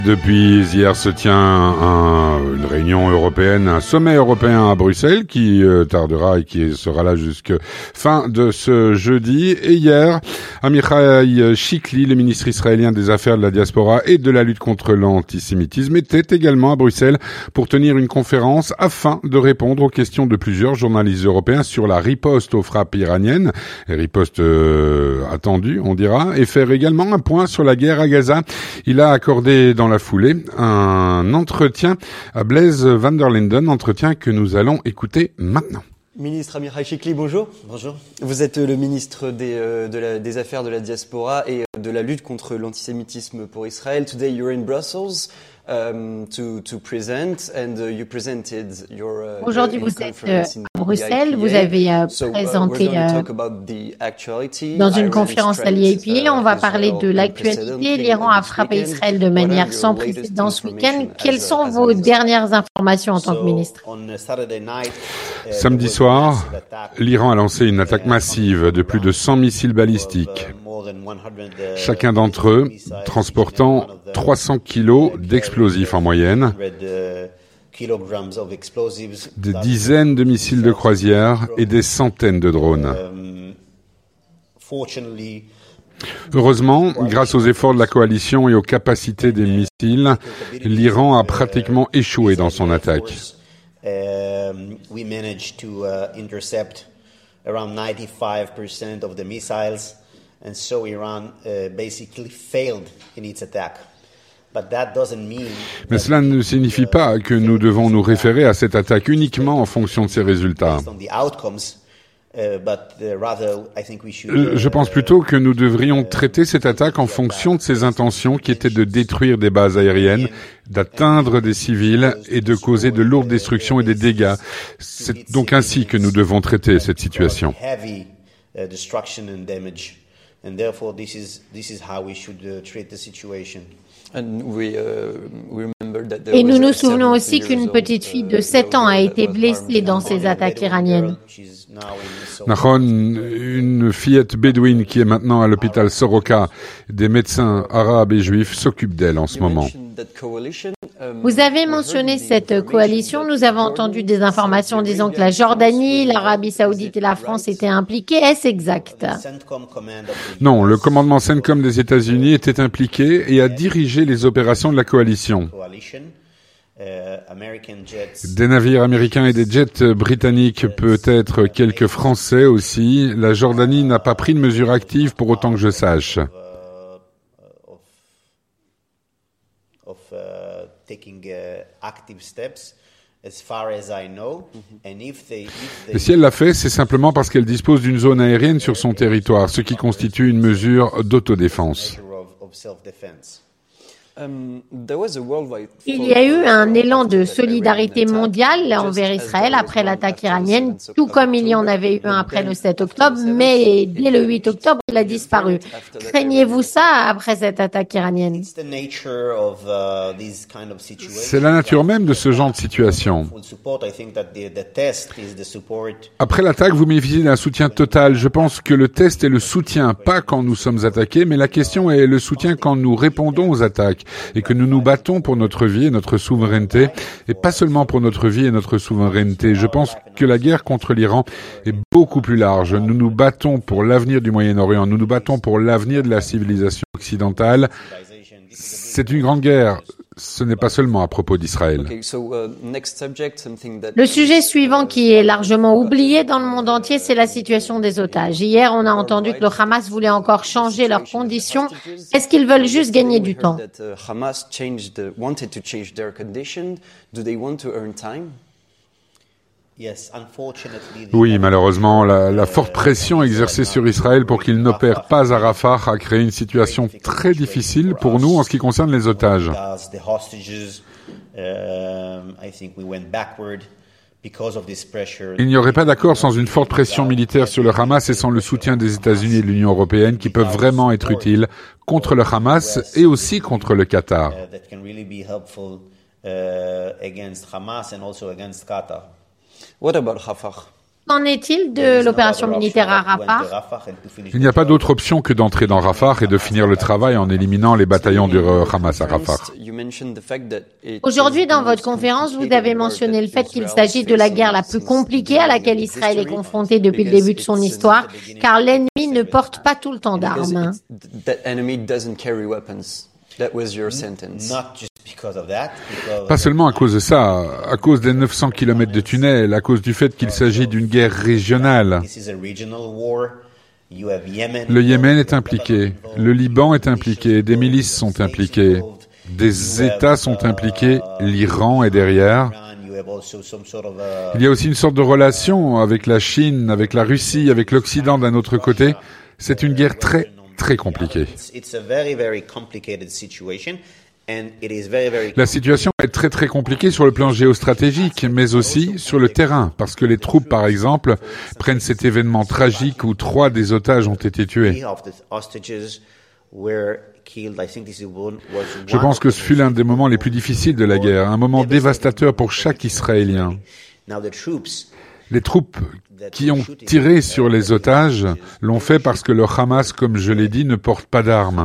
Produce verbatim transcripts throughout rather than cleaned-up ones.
Depuis hier se tient un, une réunion européenne, un sommet européen à Bruxelles qui euh, tardera et qui sera là jusqu'à fin de ce jeudi. Et hier, Amichai Shikli, le ministre israélien des Affaires de la diaspora et de la lutte contre l'antisémitisme, était également à Bruxelles pour tenir une conférence afin de répondre aux questions de plusieurs journalistes européens sur la riposte aux frappes iraniennes, riposte euh, attendue, on dira, et faire également un point sur la guerre à Gaza. Il a accordé dans la foulée un entretien à Blaise van der Linden, entretien que nous allons écouter maintenant. Ministre Amichai Shikli, bonjour. Bonjour. Vous êtes le ministre des, euh, de la, des Affaires de la diaspora et de la lutte contre l'antisémitisme pour Israël. Today you're in Brussels um, to, to present and uh, you presented your uh, Aujourd'hui, vous êtes euh, à Bruxelles, vous avez euh, so, uh, présenté euh, dans une conférence à l'I A P A. On va parler de l'actualité. L'Iran a frappé Israël de manière sans précédent ce week-end. Quelles sont vos dernières informations en tant que ministre? Samedi soir, l'Iran a lancé une attaque massive de plus de cent missiles balistiques. Chacun d'entre eux transportant trois cents kilos d'explosifs en moyenne, des dizaines de missiles de croisière et des centaines de drones. Heureusement, grâce aux efforts de la coalition et aux capacités des missiles, l'Iran a pratiquement échoué dans son attaque. Um, we managed to uh, intercept around ninety-five percent of the missiles, and so Iran uh, basically failed in its attack. But that doesn't mean Mais cela ne signifie pas que nous devons nous référer à cette attaque uniquement en fonction de ses résultats. Je pense plutôt que nous devrions traiter cette attaque en fonction de ses intentions qui étaient de détruire des bases aériennes, d'atteindre des civils et de causer de lourdes destructions et des dégâts. C'est donc ainsi que nous devons traiter cette situation. Et nous nous souvenons aussi qu'une petite fille de sept ans a été blessée dans ces attaques iraniennes. Nahon, une fillette bédouine qui est maintenant à l'hôpital Soroka, des médecins arabes et juifs s'occupent d'elle en ce moment. Vous avez mentionné cette coalition. Nous avons entendu des informations disant que la Jordanie, l'Arabie Saoudite et la France étaient impliquées. Est-ce exact? Non, le commandement CENTCOM des États-Unis était impliqué et a dirigé les opérations de la coalition. Des navires américains et des jets britanniques, peut-être quelques Français aussi. La Jordanie n'a pas pris de mesures actives pour autant que je sache. Et si elle l'a fait, c'est simplement parce qu'elle dispose d'une zone aérienne sur son territoire, ce qui constitue une mesure d'autodéfense. Il y a eu un élan de solidarité mondiale envers Israël après l'attaque iranienne, tout comme il y en avait eu un après le sept octobre, mais dès le huit octobre, il a disparu. Craignez-vous ça après cette attaque iranienne? C'est la nature même de ce genre de situation. Après l'attaque, vous bénéficiez d'un soutien total. Je pense que le test est le soutien, pas quand nous sommes attaqués, mais la question est le soutien quand nous répondons aux attaques et que nous nous battons pour notre vie et notre souveraineté, et pas seulement pour notre vie et notre souveraineté. Je pense que la guerre contre l'Iran est beaucoup plus large. Nous nous battons pour l'avenir du Moyen-Orient, nous nous battons pour l'avenir de la civilisation occidentale. C'est une grande guerre. Ce n'est pas seulement à propos d'Israël. Le sujet suivant qui est largement oublié dans le monde entier, c'est la situation des otages. Hier, on a entendu que le Hamas voulait encore changer leurs conditions. Est-ce qu'ils veulent juste gagner du temps? Oui, malheureusement, la, la forte pression exercée sur Israël pour qu'il n'opère pas à Rafah a créé une situation très difficile pour nous en ce qui concerne les otages. Il n'y aurait pas d'accord sans une forte pression militaire sur le Hamas et sans le soutien des États-Unis et de l'Union européenne qui peuvent vraiment être utiles contre le Hamas et aussi contre le Qatar. What about Rafah? Qu'en est-il de l'opération militaire à Rafah? Il n'y a pas d'autre option que d'entrer dans Rafah et de finir le travail en éliminant les bataillons du Hamas à Rafah. Aujourd'hui, dans votre conférence, vous avez mentionné le fait qu'il s'agit de la guerre la plus compliquée à laquelle Israël est confronté depuis le début de son histoire, car l'ennemi ne porte pas tout le temps d'armes. Pas seulement à cause de ça, à cause des neuf cents kilomètres de tunnels, à cause du fait qu'il s'agit d'une guerre régionale. Le Yémen est impliqué, le Liban est impliqué, des milices sont impliquées, des États sont impliqués, l'Iran est derrière. Il y a aussi une sorte de relation avec la Chine, avec la Russie, avec l'Occident d'un autre côté. C'est une guerre très, très compliquée. La situation est très très compliquée sur le plan géostratégique, mais aussi sur le terrain, parce que les troupes, par exemple, prennent cet événement tragique où trois des otages ont été tués. Je pense que ce fut l'un des moments les plus difficiles de la guerre, un moment dévastateur pour chaque Israélien. Les troupes qui ont tiré sur les otages l'ont fait parce que le Hamas, comme je l'ai dit, ne porte pas d'armes.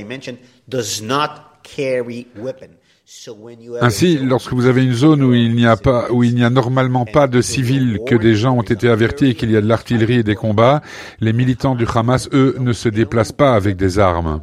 Ainsi, lorsque vous avez une zone où il n'y a pas, où il n'y a normalement pas de civils, que des gens ont été avertis et qu'il y a de l'artillerie et des combats, les militants du Hamas, eux, ne se déplacent pas avec des armes.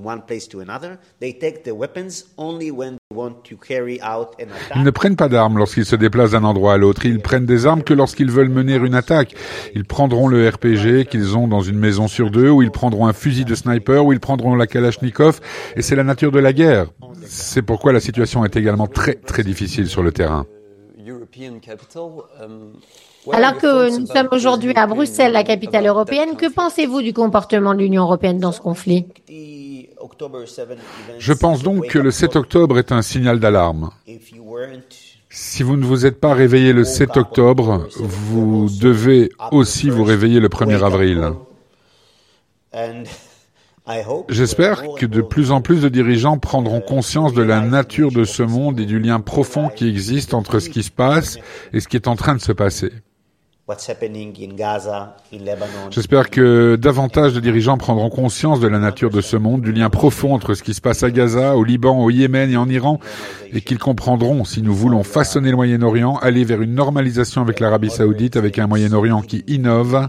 Ils ne prennent pas d'armes lorsqu'ils se déplacent d'un endroit à l'autre. Ils prennent des armes que lorsqu'ils veulent mener une attaque. Ils prendront le R P G qu'ils ont dans une maison sur deux, ou ils prendront un fusil de sniper, ou ils prendront la Kalachnikov, et c'est la nature de la guerre. C'est pourquoi la situation est également très très difficile sur le terrain. Alors que nous sommes aujourd'hui à Bruxelles, la capitale européenne, que pensez-vous du comportement de l'Union européenne dans ce conflit? Je pense donc que le sept octobre est un signal d'alarme. Si vous ne vous êtes pas réveillé le sept octobre, vous devez aussi vous réveiller le premier avril. J'espère que de plus en plus de dirigeants prendront conscience de la nature de ce monde et du lien profond qui existe entre ce qui se passe et ce qui est en train de se passer. J'espère que davantage de dirigeants prendront conscience de la nature de ce monde, du lien profond entre ce qui se passe à Gaza, au Liban, au Yémen et en Iran, et qu'ils comprendront, si nous voulons façonner le Moyen-Orient, aller vers une normalisation avec l'Arabie Saoudite, avec un Moyen-Orient qui innove,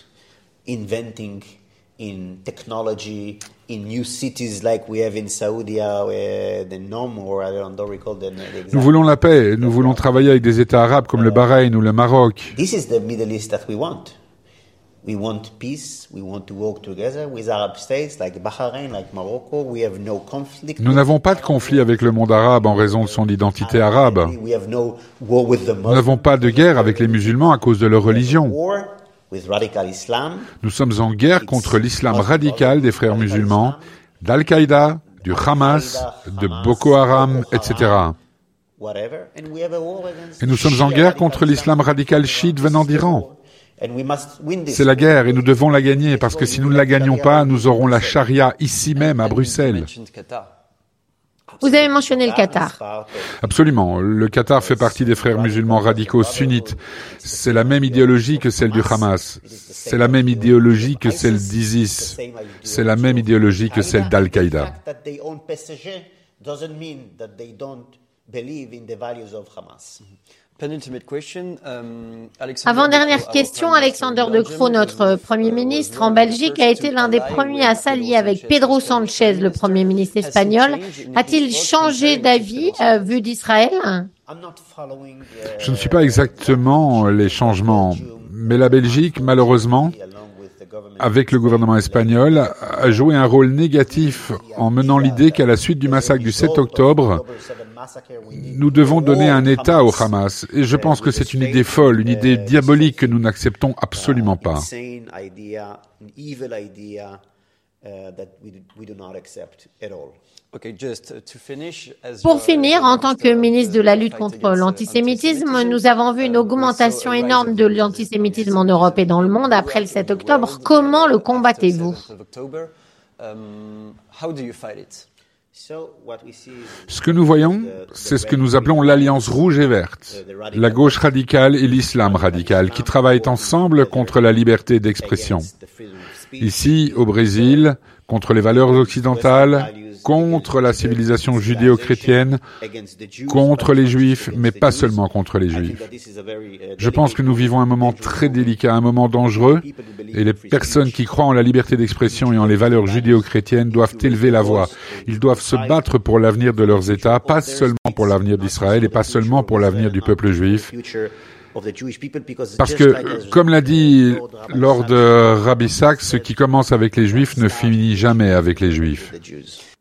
in technology, in new cities like we have in Saudi, uh, the Nom, or I don't recall the, the exact. Nous voulons la paix, nous voulons travailler avec des États arabes comme le Bahreïn ou le Maroc. This is the Middle East that we want. We want peace, we want to work together with Arab states like Bahrain, like Morocco. We have no conflict. Nous n'avons pas de conflit avec le monde arabe en raison de son identité arabe. Nous n'avons pas de guerre avec les musulmans à cause de leur religion. Nous sommes en guerre contre l'islam radical des frères musulmans, d'Al-Qaïda, du Hamas, de Boko Haram, et cetera. Et nous sommes en guerre contre l'islam radical chiite venant d'Iran. C'est la guerre et nous devons la gagner parce que si nous ne la gagnons pas, nous aurons la charia ici même à Bruxelles. Vous avez mentionné le Qatar. Absolument. Le Qatar fait partie des frères musulmans radicaux sunnites. C'est la même idéologie que celle du Hamas. C'est la même idéologie que celle d'ISIS. C'est la même idéologie que celle d'Al-Qaïda. Avant-dernière question, Alexander De Croo, notre Premier ministre en Belgique, a été l'un des premiers à s'allier avec Pedro Sanchez, le Premier ministre espagnol. A-t-il changé d'avis euh, vu d'Israël? Je ne suis pas exactement les changements, mais la Belgique, malheureusement, avec le gouvernement espagnol, a joué un rôle négatif en menant l'idée qu'à la suite du massacre du sept octobre, nous devons donner un État au Hamas. Et je pense que c'est une idée folle, une idée diabolique que nous n'acceptons absolument pas. Pour finir, en tant que ministre de la lutte contre l'antisémitisme, nous avons vu une augmentation énorme de l'antisémitisme en Europe et dans le monde après le sept octobre. Comment le combattez-vous? Ce que nous voyons, c'est ce que nous appelons l'Alliance rouge et verte, la gauche radicale et l'islam radical, qui travaillent ensemble contre la liberté d'expression. Ici, au Brésil, contre les valeurs occidentales, contre la civilisation judéo-chrétienne, contre les Juifs, mais pas seulement contre les Juifs. Je pense que nous vivons un moment très délicat, un moment dangereux, et les personnes qui croient en la liberté d'expression et en les valeurs judéo-chrétiennes doivent élever la voix. Ils doivent se battre pour l'avenir de leurs États, pas seulement pour l'avenir d'Israël et pas seulement pour l'avenir du peuple juif. Parce que, comme l'a dit Lord Rabbi Sacks, ce qui commence avec les Juifs ne finit jamais avec les Juifs.